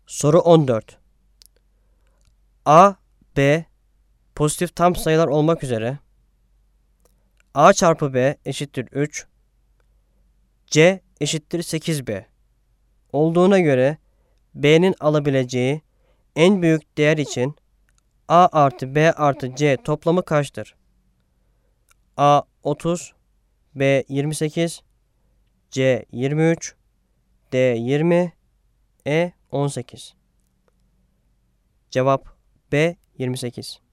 Soru 14. A, B pozitif tam sayılar olmak üzere A çarpı B eşittir 3, C eşittir 8B olduğuna göre B'nin alabileceği en büyük değer için A artı B artı C toplamı kaçtır? A 30, B 28, C 23, D 20, E 18. Cevap B 28.